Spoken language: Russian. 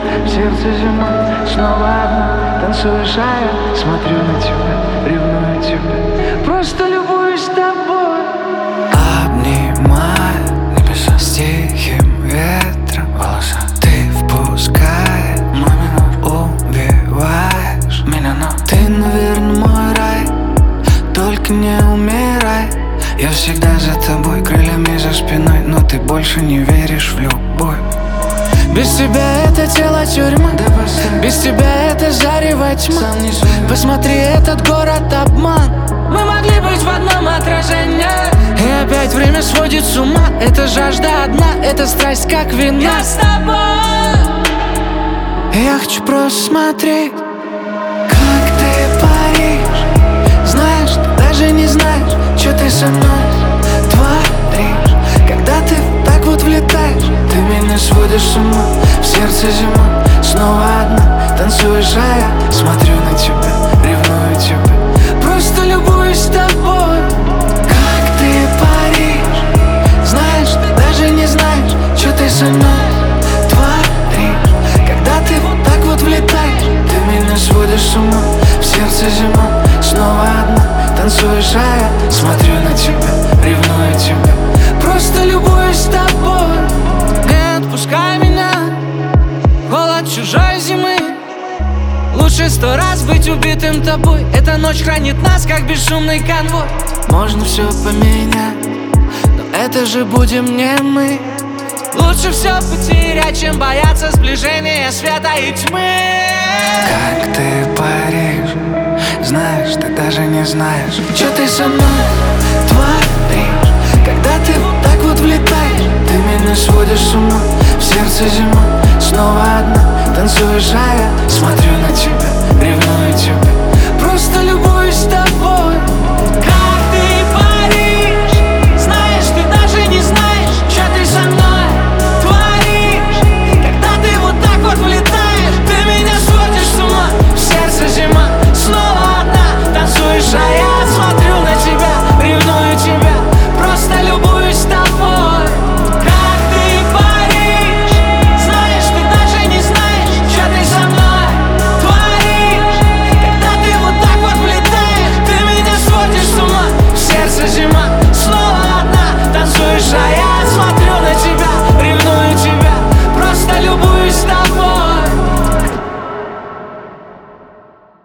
в сердце зима, снова одна. Танцуешь, а я смотрю на тебя, ревную тебя, просто любуюсь тобой. Обнимаю небеса с тихим ветром волоса. Ты впускаешь мой минор, убиваешь меня, но ты, наверное, мой рай. Только не умирай. Я всегда за тобой, крыльями за спиной, но ты больше не веришь в любовь. Без тебя это тело тюрьма, да без тебя это зарево тьма. Посмотри, этот город обман. Мы могли быть в одном отражении, и опять время сводит с ума. Это жажда одна, это страсть как вина. Я с тобой. Я хочу просто смотреть, как ты паришь. Знаешь, ты даже не знаешь, что ты со мной творишь. Когда ты так вот влетаешь, ты меня сводишь с ума. В сердце зима, снова одна. Танцуешь, а я смотрю на тебя, ревную тебя, просто любуюсь тобой. Как ты паришь. Знаешь, ты даже не знаешь, что ты со мной творишь. Когда ты вот так вот влетаешь, ты меня сводишь с ума. В сердце зима, снова одна. Танцуешь, а я смотрю на тебя, ревную тебя, просто любуюсь тобой. Не отпускай меня, холод чужой зимы. Лучше 100 раз быть убитым тобой. Эта ночь хранит нас, как бесшумный конвой. Можно все поменять, но это же будем не мы. Лучше все потерять, чем бояться сближения света и тьмы. Как ты паришь. Знаешь, ты даже не знаешь, что ты со мной творишь. Когда ты вот так вот влетаешь, ты меня сводишь с ума. В сердце зима, снова одна. Танцуешь, а я смотрю на тебя, ревную тебя, просто любовь.